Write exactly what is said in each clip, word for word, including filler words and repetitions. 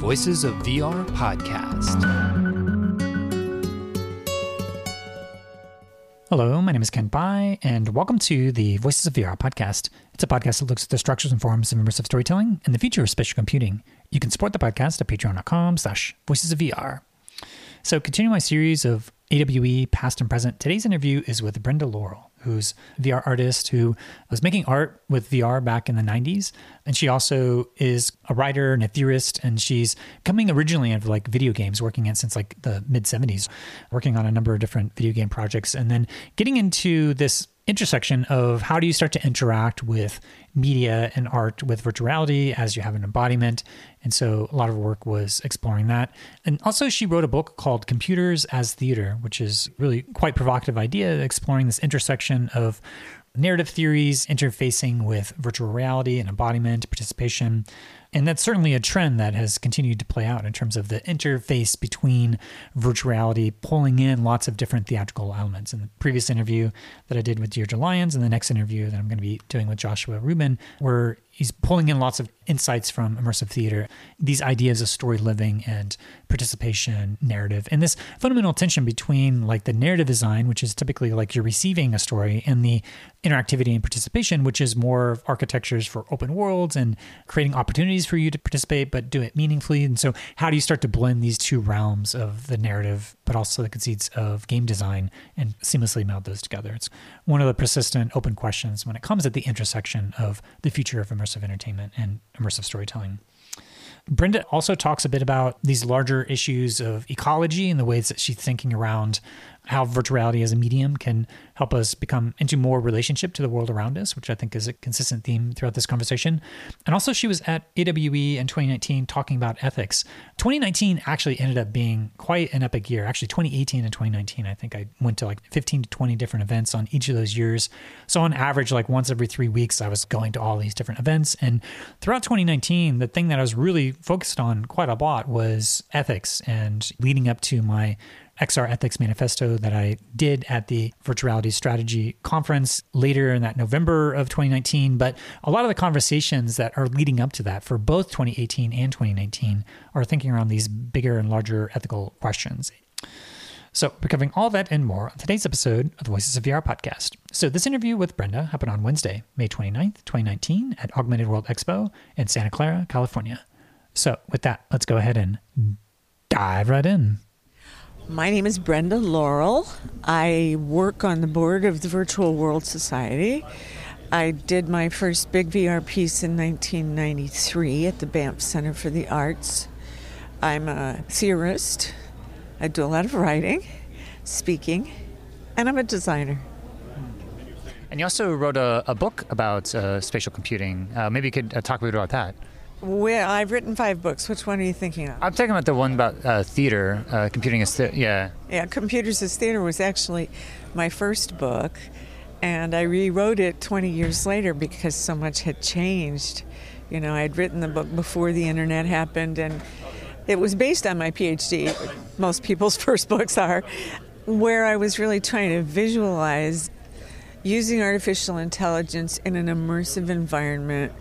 Voices of V R podcast. Hello, my name is Ken Bai, and welcome to the Voices of V R podcast. It's a podcast that looks at the structures and forms of immersive storytelling and the future of spatial computing. You can support the podcast at patreon.com slash voices of VR. So continuing my series of A W E past and present, today's interview is with Brenda Laurel, who's a V R artist who was making art with V R back in the nineties. And she also is a writer and a theorist, and she's coming originally out of like video games, working in since like the mid seventies, working on a number of different video game projects, and then getting into this intersection of how do you start to interact with media and art with virtual reality as you have an embodiment. And so a lot of her work was exploring that. And also she wrote a book called Computers as Theater, which is really quite provocative idea, exploring this intersection of narrative theories interfacing with virtual reality and embodiment, participation. And that's certainly a trend that has continued to play out in terms of the interface between virtual reality, pulling in lots of different theatrical elements. In the previous interview that I did with Deirdre Lyons and the next interview that I'm going to be doing with Joshua Rubin, where he's pulling in lots of insights from immersive theater, these ideas of story living and participation narrative, and this fundamental tension between like the narrative design, which is typically like you're receiving a story, and the interactivity and participation, which is more of architectures for open worlds and creating opportunities for you to participate, but do it meaningfully. And so how do you start to blend these two realms of the narrative, but also the conceits of game design, and seamlessly meld those together? It's one of the persistent open questions when it comes at the intersection of the future of immersive entertainment and immersive storytelling. Brenda also talks a bit about these larger issues of ecology and the ways that she's thinking around how virtual reality as a medium can help us become into more relationship to the world around us, which I think is a consistent theme throughout this conversation. And also she was at A W E in twenty nineteen talking about ethics. twenty nineteen actually ended up being quite an epic year. Actually, twenty eighteen and twenty nineteen, I think I went to like fifteen to twenty different events on each of those years. So on average, like once every three weeks, I was going to all these different events. And throughout twenty nineteen, the thing that I was really focused on quite a lot was ethics, and leading up to my X R Ethics Manifesto that I did at the Virtual Reality Strategy Conference later in that November of twenty nineteen. But a lot of the conversations that are leading up to that for both twenty eighteen and twenty nineteen are thinking around these bigger and larger ethical questions. So we're covering all that and more on today's episode of the Voices of V R podcast. So this interview with Brenda happened on Wednesday, May twenty-ninth, twenty nineteen at Augmented World Expo in Santa Clara, California. So with that, let's go ahead and dive right in. My name is Brenda Laurel. I work on the board of the Virtual World Society. I did my first big V R piece in nineteen ninety-three at the Banff Center for the Arts. I'm a theorist. I do a lot of writing, speaking, and I'm a designer. And you also wrote a, a book about uh, spatial computing. Uh, maybe you could uh, talk a bit about that. Well, I've written five books. Which one are you thinking of? I'm talking about the one about uh, theater, uh, computing as theater, yeah. Yeah, Computers as Theater was actually my first book, and I rewrote it twenty years later because so much had changed. You know, I'd written the book before the internet happened, and it was based on my PhD. Most people's first books are, where I was really trying to visualize using artificial intelligence in an immersive environment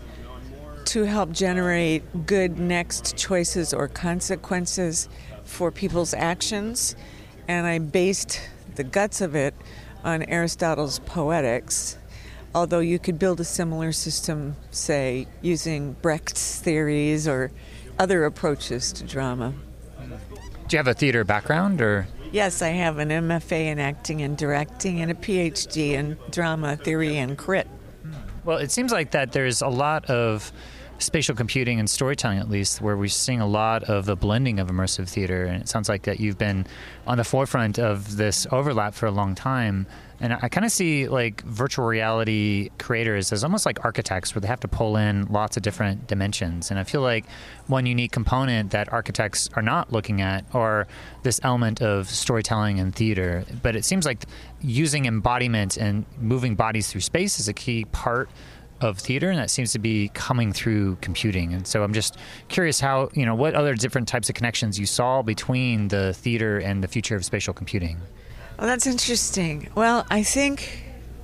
to help generate good next choices or consequences for people's actions. And I based the guts of it on Aristotle's Poetics, although you could build a similar system, say, using Brecht's theories or other approaches to drama. Do you have a theater background, or? Yes, I have an M F A in acting and directing and a PhD in drama theory and crit. Well, it seems like that there's a lot of spatial computing and storytelling, at least, where we're seeing a lot of the blending of immersive theater. And it sounds like that you've been on the forefront of this overlap for a long time. And I kind of see like virtual reality creators as almost like architects, where they have to pull in lots of different dimensions. And I feel like one unique component that architects are not looking at are this element of storytelling and theater. But it seems like using embodiment and moving bodies through space is a key part of theater, and that seems to be coming through computing. And so I'm just curious how, you know, what other different types of connections you saw between the theater and the future of spatial computing. Well, that's interesting. Well, I think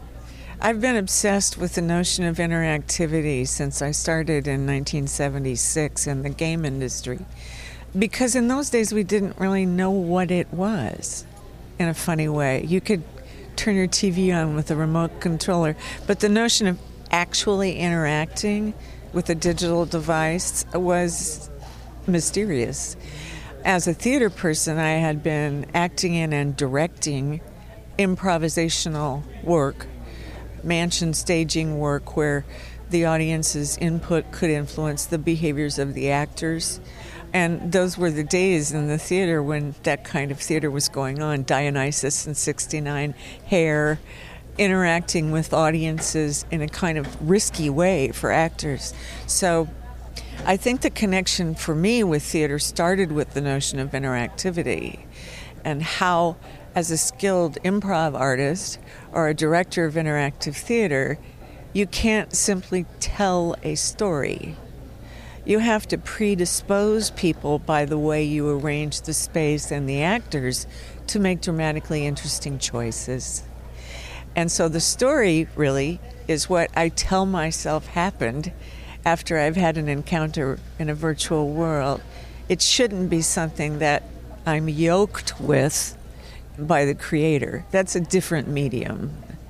I've been obsessed with the notion of interactivity since I started in nineteen seventy-six in the game industry. because in those days we didn't really know what it was in a funny way. You could turn your T V on with a remote controller, but the notion of actually interacting with a digital device was mysterious. As a theater person, I had been acting in and directing improvisational work, mansion staging work where the audience's input could influence the behaviors of the actors. And those were the days in the theater when that kind of theater was going on. Dionysus in sixty-nine, Hair, interacting with audiences in a kind of risky way for actors. So I think the connection for me with theater started with the notion of interactivity and how, as a skilled improv artist or a director of interactive theater, you can't simply tell a story. You have to predispose people by the way you arrange the space and the actors to make dramatically interesting choices. And so the story really is what I tell myself happened after I've had an encounter in a virtual world. It shouldn't be something that I'm yoked with by the creator. That's a different medium.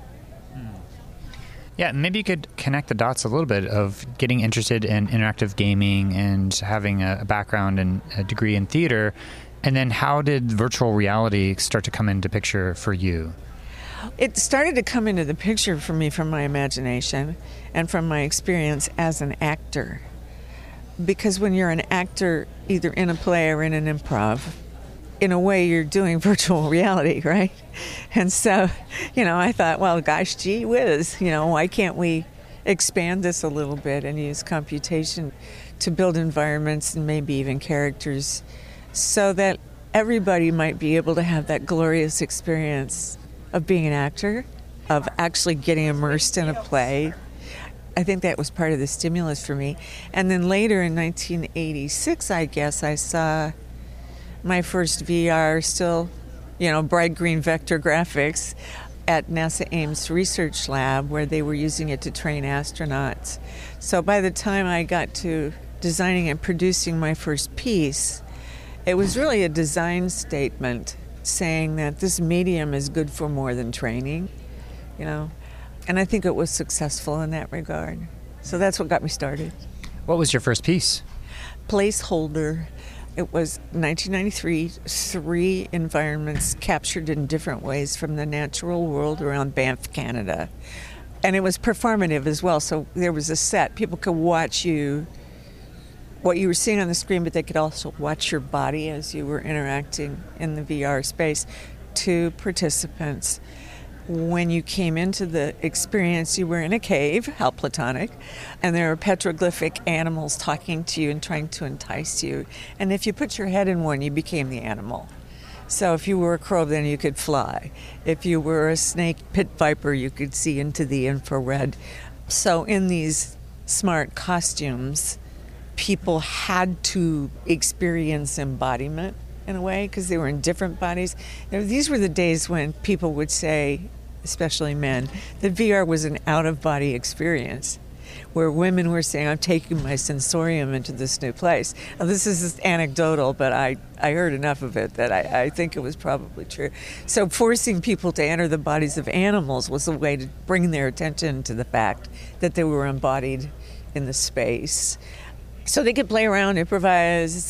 Yeah, maybe you could connect the dots a little bit of getting interested in interactive gaming and having a background and a degree in theater. And then how did virtual reality start to come into picture for you? It started to come into the picture for me from my imagination and from my experience as an actor. Because when you're an actor, either in a play or in an improv, in a way you're doing virtual reality, right? And so, you know, I thought, well, gosh, gee whiz, you know, why can't we expand this a little bit and use computation to build environments and maybe even characters so that everybody might be able to have that glorious experience of being an actor, of actually getting immersed in a play. I think that was part of the stimulus for me. And then later in nineteen eighty-six, I guess, I saw my first V R, still, you know, bright green vector graphics at NASA Ames Research Lab, where they were using it to train astronauts. So by the time I got to designing and producing my first piece, it was really a design statement saying that this medium is good for more than training, you know. And I think it was successful in that regard. So that's what got me started. What was your first piece? Placeholder. It was nineteen ninety-three, three environments captured in different ways from the natural world around Banff, Canada. And it was performative as well, so there was a set. People could watch you, what you were seeing on the screen, but they could also watch your body as you were interacting in the V R space. Two participants. When you came into the experience, you were in a cave, how platonic, and there were petroglyphic animals talking to you and trying to entice you. And if you put your head in one, you became the animal. So if you were a crow, then you could fly. If you were a snake pit viper, you could see into the infrared. So in these smart costumes, people had to experience embodiment in a way because they were in different bodies. You know, these were the days when people would say, especially men, that V R was an out-of-body experience, where women were saying, I'm taking my sensorium into this new place. Now, this is anecdotal, but I, I heard enough of it that I, I think it was probably true. So forcing people to enter the bodies of animals was a way to bring their attention to the fact that they were embodied in the space. So they could play around, improvise,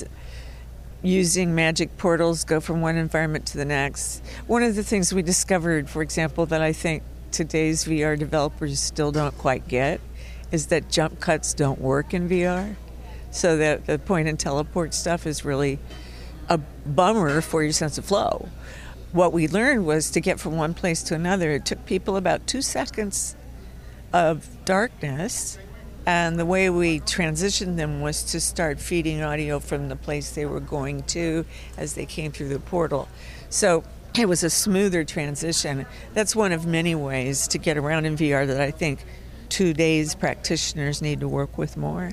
using magic portals, go from one environment to the next. One of the things we discovered, for example, that I think today's V R developers still don't quite get is that jump cuts don't work in V R. So that the point and teleport stuff is really a bummer for your sense of flow. What we learned was to get from one place to another, it took people about two seconds of darkness. And the way we transitioned them was to start feeding audio from the place they were going to as they came through the portal. So it was a smoother transition. That's one of many ways to get around in V R that I think today's practitioners need to work with more.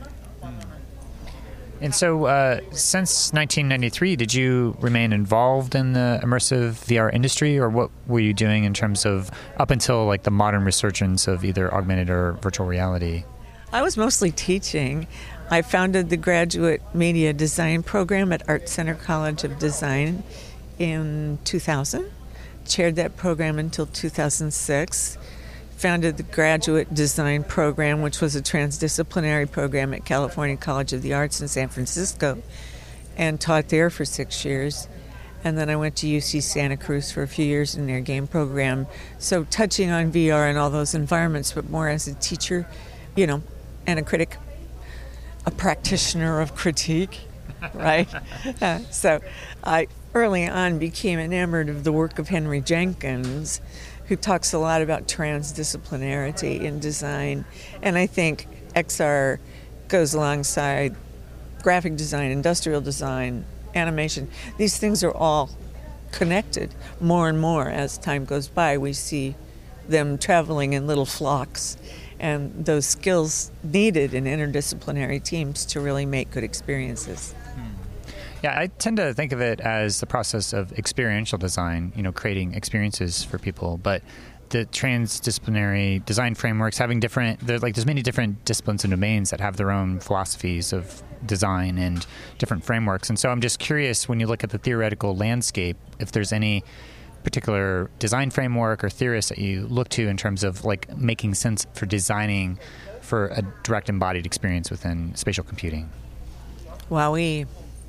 And so uh, since nineteen ninety-three, did you remain involved in the immersive V R industry, or what were you doing in terms of up until like the modern resurgence of either augmented or virtual reality? I was mostly teaching. I founded the Graduate Media Design Program at Art Center College of Design in two thousand, chaired that program until two thousand six, founded the Graduate Design Program, which was a transdisciplinary program at California College of the Arts in San Francisco, and taught there for six years. And then I went to U C Santa Cruz for a few years in their game program. So touching on V R and all those environments, but more as a teacher, you know, and a critic, a practitioner of critique, right? uh, so I early on became enamored of the work of Henry Jenkins, who talks a lot about transdisciplinarity in design. And I think X R goes alongside graphic design, industrial design, animation. These things are all connected more and more as time goes by. We see them traveling in little flocks, and those skills needed in interdisciplinary teams to really make good experiences. Yeah, I tend to think of it as the process of experiential design, you know, creating experiences for people. But the transdisciplinary design frameworks having different, there's like there's many different disciplines and domains that have their own philosophies of design and different frameworks. And so I'm just curious, when you look at the theoretical landscape, if there's any particular design framework or theorists that you look to in terms of like making sense for designing for a direct embodied experience within spatial computing. Wowee.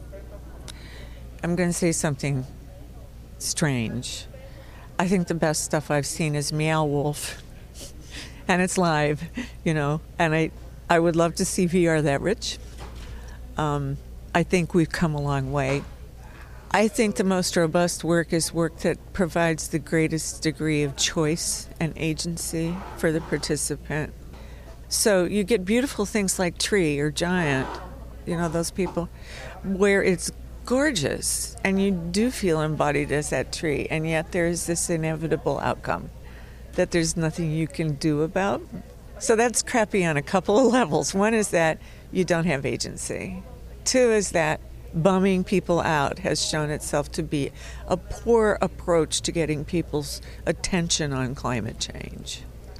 I'm going to say something strange. I think the best stuff I've seen is Meow Wolf, and it's live, you know, and I, I would love to see V R that rich. Um, I think we've come a long way. I think the most robust work is work that provides the greatest degree of choice and agency for the participant. So you get beautiful things like Tree or Giant, you know, those people, where it's gorgeous and you do feel embodied as that tree, and yet there's this inevitable outcome that there's nothing you can do about. So that's crappy on a couple of levels. One is that you don't have agency. Two is that bumming people out has shown itself to be a poor approach to getting people's attention on climate change.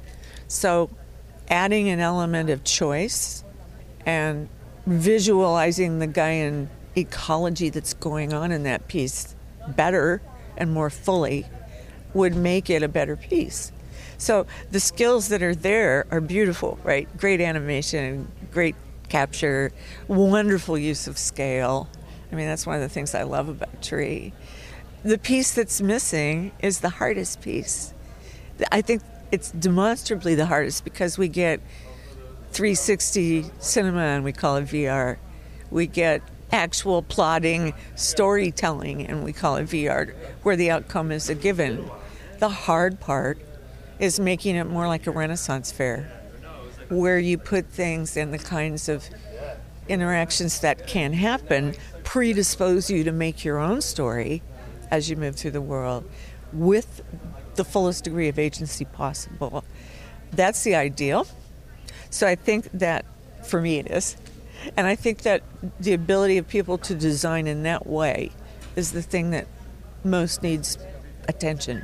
So adding an element of choice and visualizing the Gaian ecology that's going on in that piece better and more fully would make it a better piece. So the skills that are there are beautiful, right? Great animation, great capture, wonderful use of scale. I mean, that's one of the things I love about Tree. The piece that's missing is the hardest piece. I think it's demonstrably the hardest because we get three sixty cinema and we call it V R. We get actual plotting, storytelling, and we call it V R, where the outcome is a given. The hard part is making it more like a Renaissance fair, where you put things and the kinds of interactions that can happen predispose you to make your own story as you move through the world with the fullest degree of agency possible. That's the ideal. So I think that, for me it is. And I think that the ability of people to design in that way is the thing that most needs attention.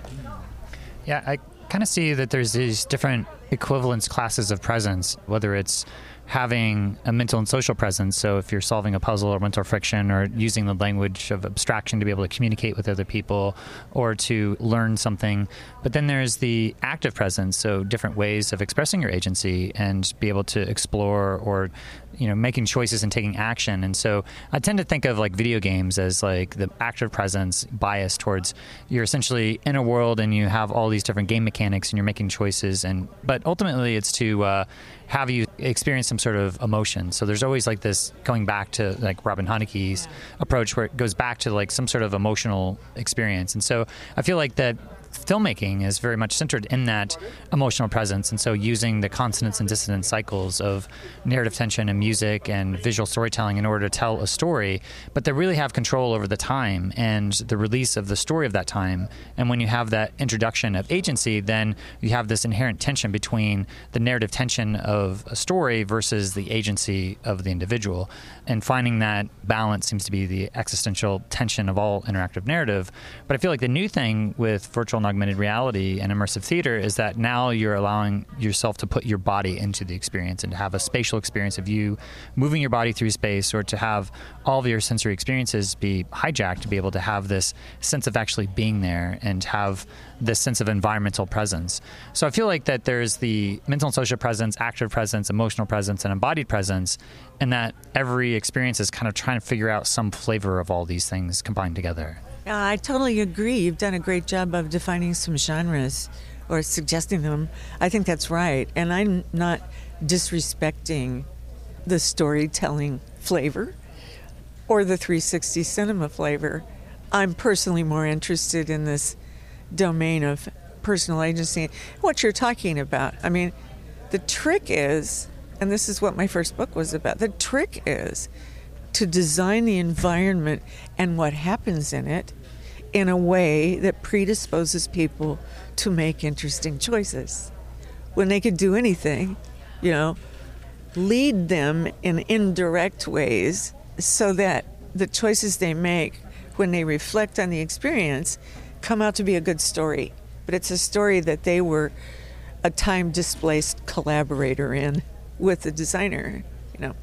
Yeah, I kind of see that there's these different equivalence classes of presence, whether it's having a mental and social presence. So if you're solving a puzzle or mental friction or using the language of abstraction to be able to communicate with other people or to learn something. But then there's the active presence, so different ways of expressing your agency and be able to explore or, you know, making choices and taking action. And so I tend to think of like video games as like the active presence bias towards you're essentially in a world and you have all these different game mechanics and you're making choices. And but ultimately it's to uh, have you experience some sort of emotion. So there's always like this going back to like Robin Haneke's yeah. approach where it goes back to like some sort of emotional experience. And so I feel like that filmmaking is very much centered in that emotional presence, and so using the consonance and dissonance cycles of narrative tension and music and visual storytelling in order to tell a story, but they really have control over the time and the release of the story of that time. And when you have that introduction of agency, then you have this inherent tension between the narrative tension of a story versus the agency of the individual. And finding that balance seems to be the existential tension of all interactive narrative. But I feel like the new thing with virtual augmented reality and immersive theater is that now you're allowing yourself to put your body into the experience and to have a spatial experience of you moving your body through space, or to have all of your sensory experiences be hijacked to be able to have this sense of actually being there and have this sense of environmental presence. So I feel like that there's the mental and social presence, active presence, emotional presence, and embodied presence, and that every experience is kind of trying to figure out some flavor of all these things combined together. Yeah, I totally agree. You've done a great job of defining some genres or suggesting them. I think that's right. And I'm not disrespecting the storytelling flavor or the three sixty cinema flavor. I'm personally more interested in this domain of personal agency, what you're talking about. I mean, the trick is, and this is what my first book was about, the trick is to design the environment and what happens in it in a way that predisposes people to make interesting choices. When they could do anything, you know, lead them in indirect ways so that the choices they make when they reflect on the experience come out to be a good story. But it's a story that they were a time-displaced collaborator in with the designer, you know.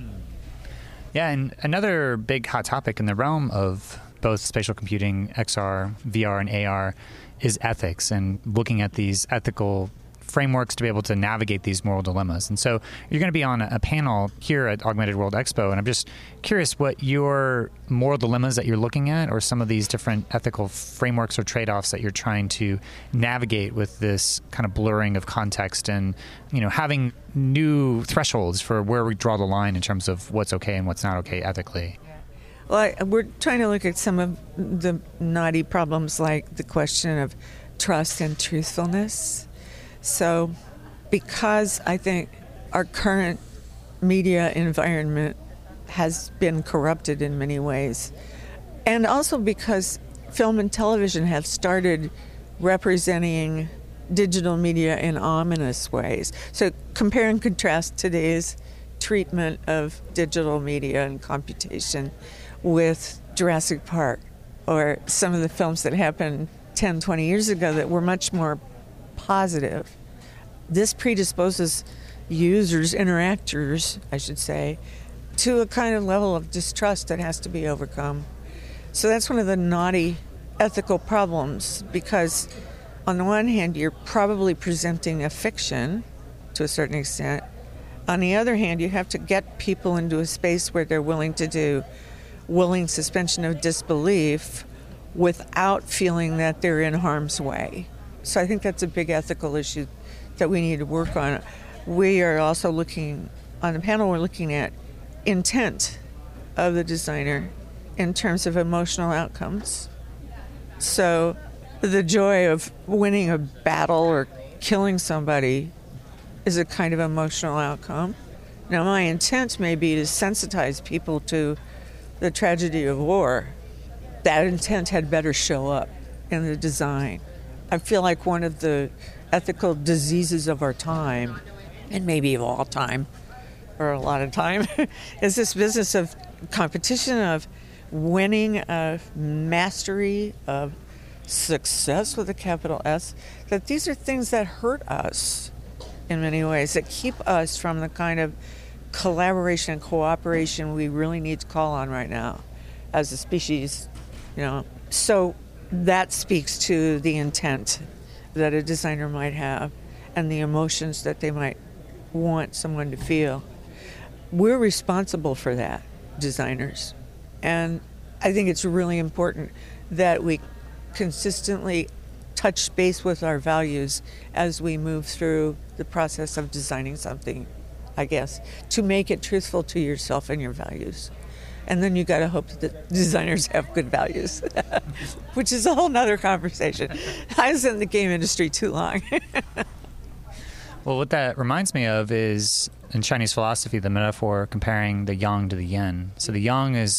Yeah, and another big hot topic in the realm of both spatial computing, X R, V R, and A R is ethics and looking at these ethical frameworks to be able to navigate these moral dilemmas. And so you're going to be on a panel here at Augmented World Expo, and I'm just curious what your moral dilemmas that you're looking at, or some of these different ethical frameworks or trade-offs that you're trying to navigate with this kind of blurring of context and, you know, having new thresholds for where we draw the line in terms of what's okay and what's not okay ethically. Well, I, we're trying to look at some of the knotty problems, like the question of trust and truthfulness. So because I think our current media environment has been corrupted in many ways, and also because film and television have started representing digital media in ominous ways. So compare and contrast today's treatment of digital media and computation with Jurassic Park, or some of the films that happened ten, twenty years ago that were much more positive. This predisposes users, interactors, I should say, to a kind of level of distrust that has to be overcome. So that's one of the knotty ethical problems, because on the one hand, you're probably presenting a fiction to a certain extent. On the other hand, you have to get people into a space where they're willing to do willing suspension of disbelief without feeling that they're in harm's way. So I think that's a big ethical issue that we need to work on. We are also looking, on the panel, we're looking at intent of the designer in terms of emotional outcomes. So the joy of winning a battle or killing somebody is a kind of emotional outcome. Now, my intent may be to sensitize people to the tragedy of war. That intent had better show up in the design. I feel like one of the ethical diseases of our time, and maybe of all time, or a lot of time, is this business of competition, of winning, of mastery, of success with a capital S, that these are things that hurt us in many ways, that keep us from the kind of collaboration and cooperation we really need to call on right now as a species, you know. So that speaks to the intent that a designer might have and the emotions that they might want someone to feel. We're responsible for that, designers. And I think it's really important that we consistently touch base with our values as we move through the process of designing something, I guess, to make it truthful to yourself and your values. And then you got to hope that the designers have good values, which is a whole nother conversation. I was in the game industry too long. Well, what that reminds me of is, in Chinese philosophy, the metaphor comparing the yang to the yin. So the yang is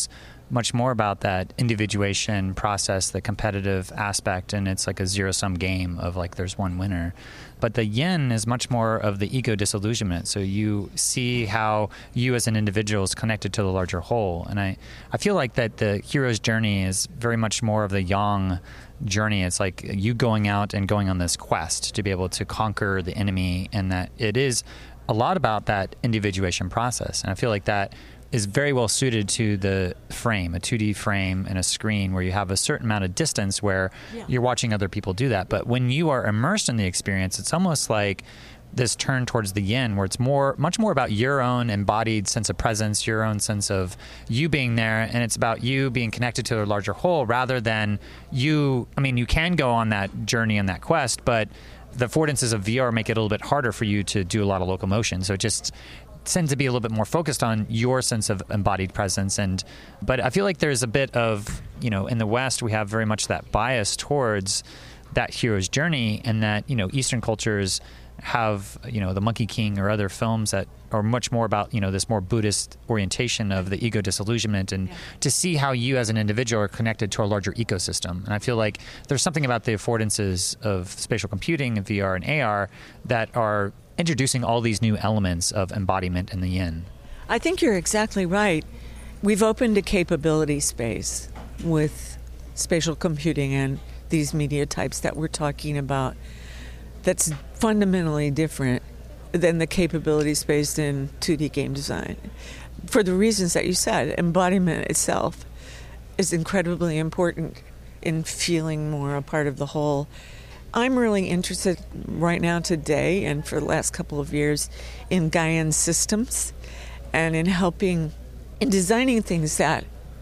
much more about that individuation process, the competitive aspect, and it's like a zero-sum game of like there's one winner. But the yin is much more of the ego disillusionment. So you see how you as an individual is connected to the larger whole. And I, I feel like that the hero's journey is very much more of the yang journey. It's like you going out and going on this quest to be able to conquer the enemy, and that it is a lot about that individuation process. And I feel like that is very well suited to the frame, a two D frame and a screen where you have a certain amount of distance where yeah. you're watching other people do that. But when you are immersed in the experience, it's almost like this turn towards the yin, where it's more, much more about your own embodied sense of presence, your own sense of you being there, and it's about you being connected to a larger whole rather than you. I mean, you can go on that journey and that quest, but the affordances of V R make it a little bit harder for you to do a lot of locomotion. So it just tend to be a little bit more focused on your sense of embodied presence. And but I feel like there's a bit of, you know, in the West, we have very much that bias towards that hero's journey, and that, you know, Eastern cultures have, you know, the Monkey King or other films that are much more about, you know, this more Buddhist orientation of the ego disillusionment, and yeah. to see how you as an individual are connected to a larger ecosystem. And I feel like there's something about the affordances of spatial computing and V R and A R that are introducing all these new elements of embodiment in the yin. I think you're exactly right. We've opened a capability space with spatial computing and these media types that we're talking about that's fundamentally different than the capability space in two D game design. For the reasons that you said, embodiment itself is incredibly important in feeling more a part of the whole. I'm really interested right now today, and for the last couple of years, in Gaian systems and in helping, in designing things that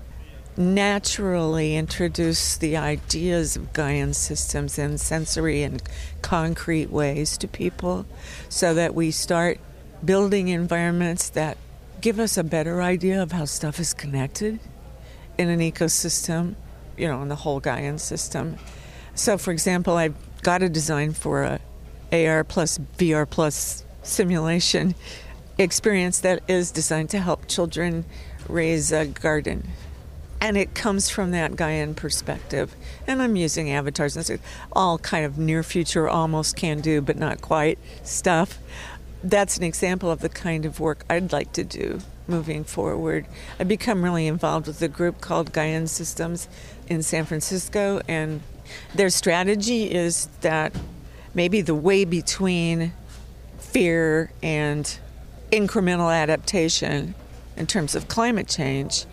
naturally introduce the ideas of Gaian systems in sensory and concrete ways to people, so that we start building environments that give us a better idea of how stuff is connected in an ecosystem, you know, in the whole Gaian system. So, for example, I've got a design for a A R plus V R plus simulation experience that is designed to help children raise a garden. And it comes from that Gaian perspective. And I'm using avatars. And it's all kind of near future, almost can do, but not quite stuff. That's an example of the kind of work I'd like to do moving forward. I've become really involved with a group called Gaian Systems in San Francisco, and their strategy is that maybe the way between fear and incremental adaptation in terms of climate change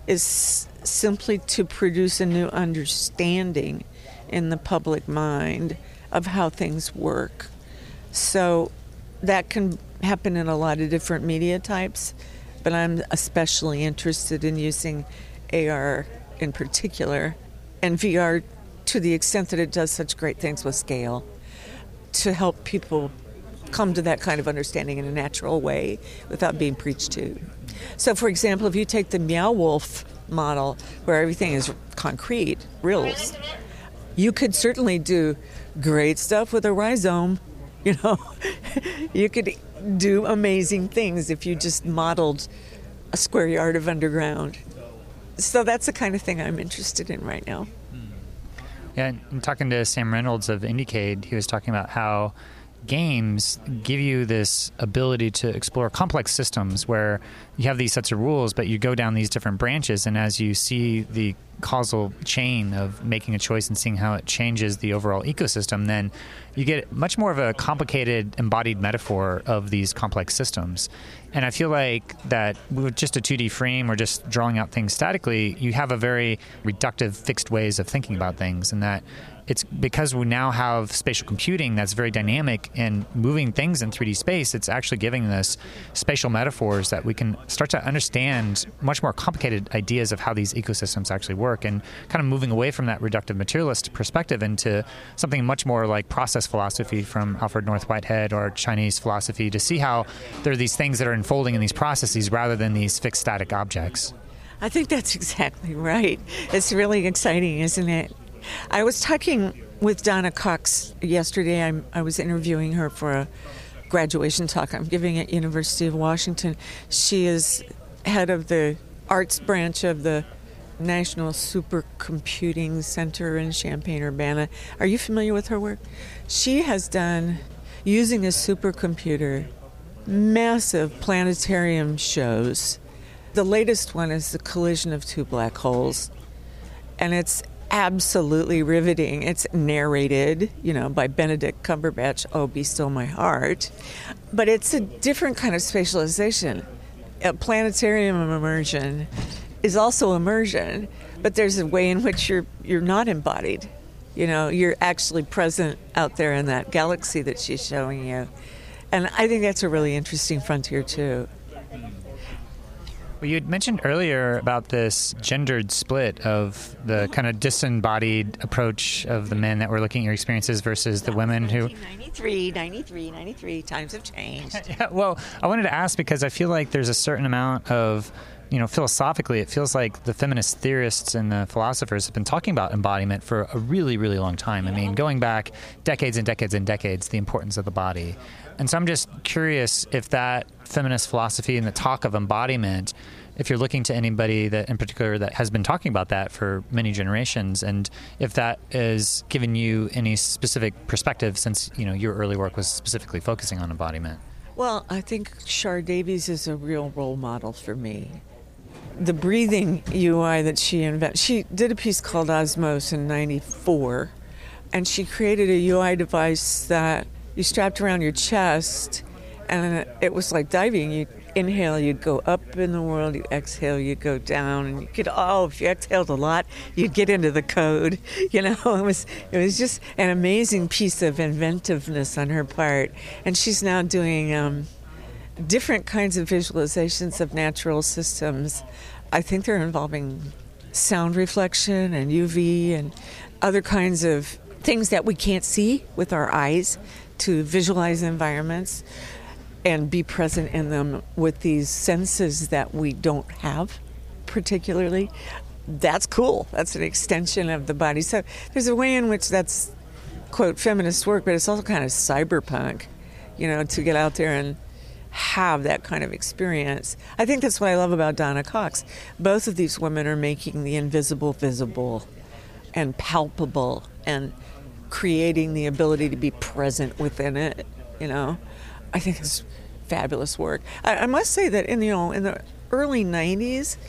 is simply to produce a new understanding in the public mind of how things work. So that can happen in a lot of different media types, but I'm especially interested in using A R in particular, and V R to the extent that it does such great things with scale, to help people come to that kind of understanding in a natural way without being preached to. So, for example, if you take the Meow Wolf model, where everything is concrete, reals, you could certainly do great stuff with a rhizome. You know, you could do amazing things if you just modeled a square yard of underground. So that's the kind of thing I'm interested in right now. Yeah, and talking to Sam Reynolds of Indiecade, he was talking about how games give you this ability to explore complex systems where you have these sets of rules, but you go down these different branches, and as you see the causal chain of making a choice and seeing how it changes the overall ecosystem, then you get much more of a complicated embodied metaphor of these complex systems. And I feel like that with just a two D frame or just drawing out things statically, you have a very reductive, fixed ways of thinking about things, and that it's because we now have spatial computing that's very dynamic and moving things in three D space, it's actually giving us spatial metaphors that we can start to understand much more complicated ideas of how these ecosystems actually work, and kind of moving away from that reductive materialist perspective into something much more like process philosophy from Alfred North Whitehead or Chinese philosophy, to see how there are these things that are unfolding in these processes rather than these fixed static objects. I think that's exactly right. It's really exciting, isn't it? I was talking with Donna Cox yesterday. I'm, I was interviewing her for a graduation talk I'm giving at University of Washington. She is head of the arts branch of the National Supercomputing Center in Champaign-Urbana. Are you familiar with her work? She has done, using a supercomputer, massive planetarium shows. The latest one is the collision of two black holes, and it's absolutely riveting. It's narrated, you know, by Benedict Cumberbatch, Oh, Be Still My Heart. But it's a different kind of spatialization. A planetarium immersion is also immersion, but there's a way in which you're you're not embodied. You know, you're actually present out there in that galaxy that she's showing you. And I think that's a really interesting frontier, too. Well, you had mentioned earlier about this gendered split of the kind of disembodied approach of the men that were looking at your experiences versus the women who... ninety-three, ninety-three, ninety-three, times have changed. Yeah, well, I wanted to ask because I feel like there's a certain amount of, you know, philosophically, it feels like the feminist theorists and the philosophers have been talking about embodiment for a really, really long time. I mean, going back decades and decades and decades, the importance of the body. And so I'm just curious if that feminist philosophy and the talk of embodiment, if you're looking to anybody that in particular that has been talking about that for many generations, and if that is giving you any specific perspective since, you know, your early work was specifically focusing on embodiment. Well, I think Shar Davies is a real role model for me. The breathing U I that she invented, she did a piece called Osmos in ninety-four, and she created a U I device that you strapped around your chest, and it was like diving. You'd inhale, you'd go up in the world, you exhale, you'd go down, and you could, oh, if you exhaled a lot, you'd get into the code. You know, it was it was just an amazing piece of inventiveness on her part. And she's now doing um, different kinds of visualizations of natural systems. I think they're involving sound reflection and U V and other kinds of things that we can't see with our eyes, to visualize environments and be present in them with these senses that we don't have particularly. That's cool. That's an extension of the body. So there's a way in which that's, quote, feminist work, but it's also kind of cyberpunk, you know, to get out there and have that kind of experience. I think that's what I love about Donna Cox. Both of these women are making the invisible visible and palpable and creating the ability to be present within it, you know. I think it's fabulous work. I, I must say that in, you know, in the early nineties,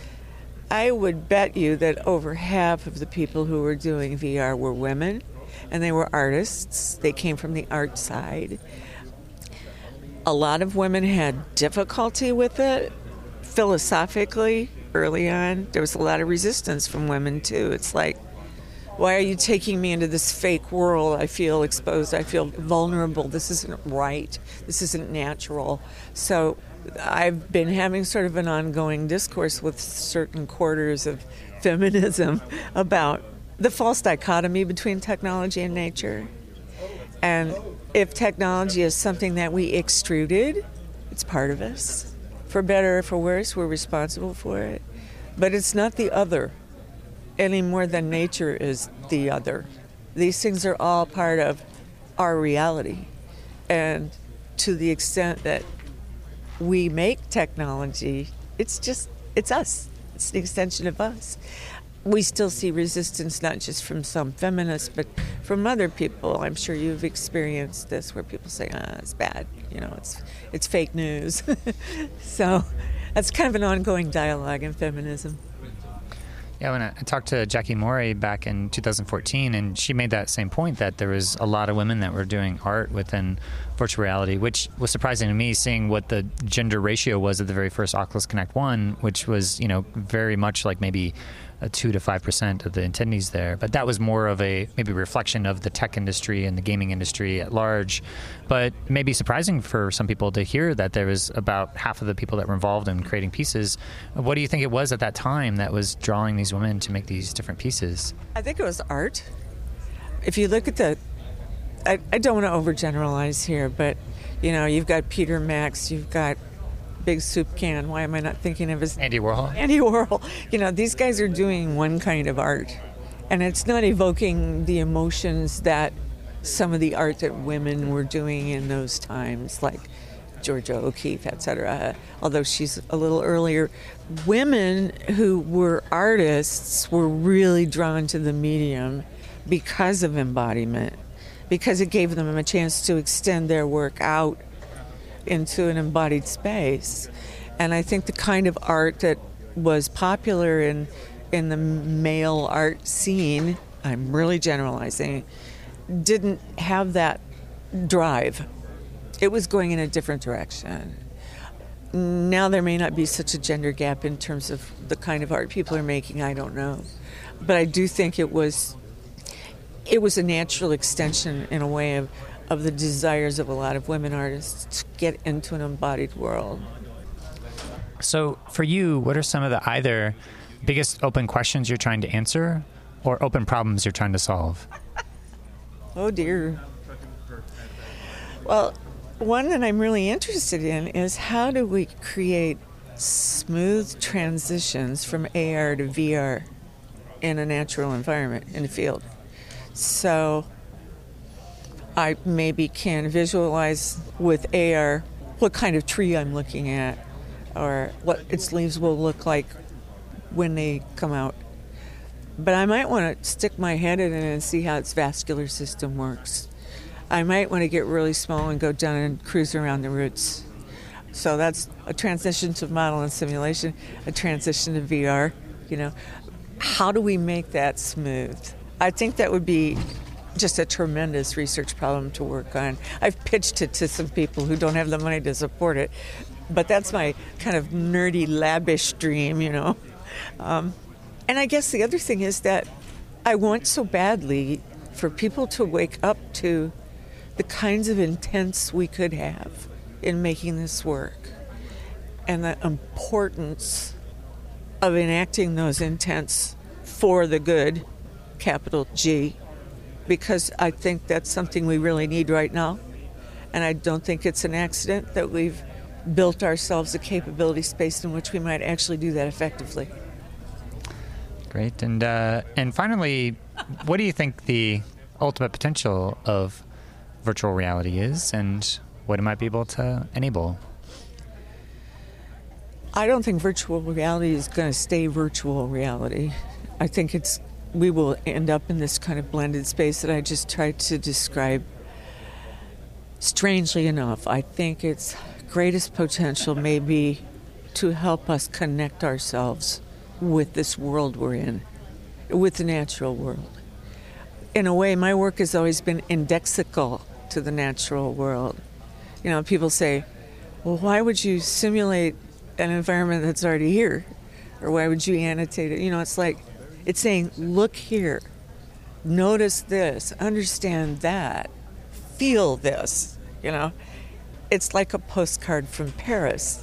I would bet you that over half of the people who were doing V R were women, and they were artists. They came from the art side. A lot of women had difficulty with it philosophically early on. There was a lot of resistance from women, too. It's like, why are you taking me into this fake world? I feel exposed. I feel vulnerable. This isn't right. This isn't natural. So I've been having sort of an ongoing discourse with certain quarters of feminism about the false dichotomy between technology and nature. And if technology is something that we extruded, it's part of us. For better or for worse, we're responsible for it. But it's not the other, any more than nature is the other. These things are all part of our reality. And to the extent that we make technology, it's just, it's us. It's an extension of us. We still see resistance, not just from some feminists, but from other people. I'm sure you've experienced this, where people say, ah, it's bad, you know, it's it's fake news. So that's kind of an ongoing dialogue in feminism. Yeah, when I talked to Jackie Morey back in two thousand fourteen, and she made that same point that there was a lot of women that were doing art within virtual reality, which was surprising to me, seeing what the gender ratio was at the very first Oculus Connect one, which was, you know, very much like maybe a two to five percent of the attendees there. But that was more of a maybe reflection of the tech industry and the gaming industry at large. But it may be surprising for some people to hear that there was about half of the people that were involved in creating pieces. What do you think it was at that time that was drawing these women to make these different pieces? I think it was art. If you look at the, I, I don't want to overgeneralize here, but, you know, you've got Peter Max, you've got Big Soup Can. Why am I not thinking of his... Andy Warhol. Andy Warhol. You know, these guys are doing one kind of art, and it's not evoking the emotions that some of the art that women were doing in those times, like Georgia O'Keeffe, et cetera, although she's a little earlier. Women who were artists were really drawn to the medium because of embodiment, because it gave them a chance to extend their work out into an embodied space. And I think the kind of art that was popular in in the male art scene, I'm really generalizing, didn't have that drive. It was going in a different direction. Now there may not be such a gender gap in terms of the kind of art people are making, I don't know. But I do think it was it was a natural extension in a way of, of the desires of a lot of women artists to get into an embodied world. So for you, what are some of the either biggest open questions you're trying to answer or open problems you're trying to solve? Oh dear. Well, one that I'm really interested in is how do we create smooth transitions from A R to V R in a natural environment, in the field. So I maybe can visualize with A R what kind of tree I'm looking at or what its leaves will look like when they come out. But I might want to stick my head in it and see how its vascular system works. I might want to get really small and go down and cruise around the roots. So that's a transition to model and simulation, a transition to V R. You know, how do we make that smooth? I think that would be just a tremendous research problem to work on. I've pitched it to some people who don't have the money to support it, but that's my kind of nerdy, labbish dream, you know. Um, and I guess the other thing is that I want so badly for people to wake up to the kinds of intents we could have in making this work and the importance of enacting those intents for the good, capital G, because I think that's something we really need right now. And I don't think it's an accident that we've built ourselves a capability space in which we might actually do that effectively. Great. And uh, and finally, what do you think the ultimate potential of virtual reality is and what it might be able to enable? I don't think virtual reality is going to stay virtual reality. I think it's we will end up in this kind of blended space that I just tried to describe. Strangely enough, I think its greatest potential may be to help us connect ourselves with this world we're in, with the natural world. In a way, my work has always been indexical to the natural world. You know, people say, well, why would you simulate an environment that's already here? Or why would you annotate it? You know, it's like, it's saying, look here, notice this, understand that, feel this, you know. It's like a postcard from Paris.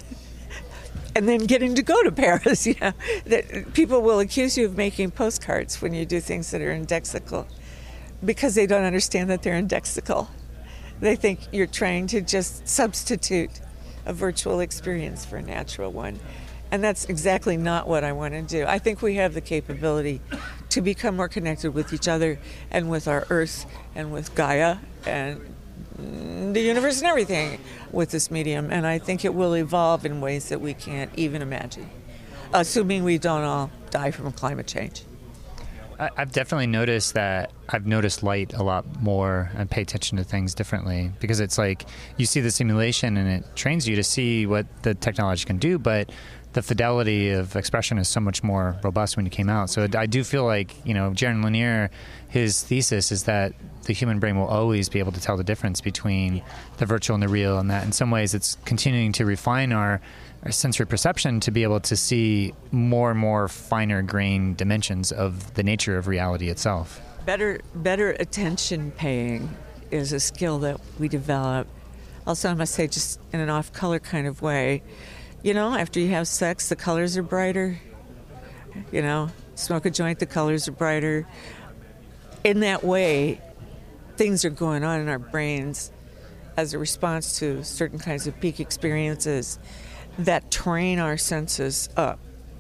And then getting to go to Paris, you know. That people will accuse you of making postcards when you do things that are indexical because they don't understand that they're indexical. They think you're trying to just substitute a virtual experience for a natural one. And that's exactly not what I want to do. I think we have the capability to become more connected with each other and with our Earth and with Gaia and the universe and everything with this medium. And I think it will evolve in ways that we can't even imagine, assuming we don't all die from climate change. I've definitely noticed that I've noticed light a lot more and pay attention to things differently because it's like you see the simulation and it trains you to see what the technology can do, but the fidelity of expression is so much more robust when you came out. So I do feel like, you know, Jaron Lanier, his thesis is that the human brain will always be able to tell the difference between the virtual and the real, and that in some ways it's continuing to refine our, our sensory perception to be able to see more and more finer grained dimensions of the nature of reality itself. Better, better attention paying is a skill that we develop. Also, I must say, just in an off-color kind of way, you know, after you have sex, the colors are brighter. You know, smoke a joint, the colors are brighter. In that way, things are going on in our brains as a response to certain kinds of peak experiences that train our senses up,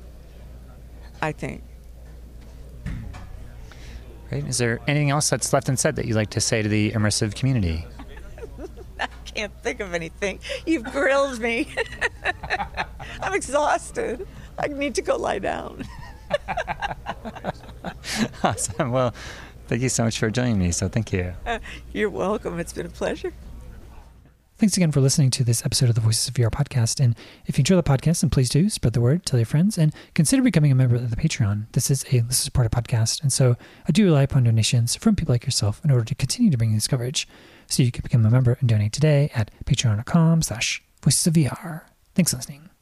I think. Right. Is there anything else that's left unsaid that you'd like to say to the immersive community? can't think of anything. You've grilled me. I'm exhausted. I need to go lie down. Awesome. Well, thank you so much for joining me. So thank you. Uh, you're welcome. It's been a pleasure. Thanks again for listening to this episode of the Voices of V R podcast. And if you enjoy the podcast, then please do spread the word, tell your friends, and consider becoming a member of the Patreon. This is a listener supported podcast, and so I do rely upon donations from people like yourself in order to continue to bring this coverage. So you can become a member and donate today at patreon.com slash voices of VR. Thanks for listening.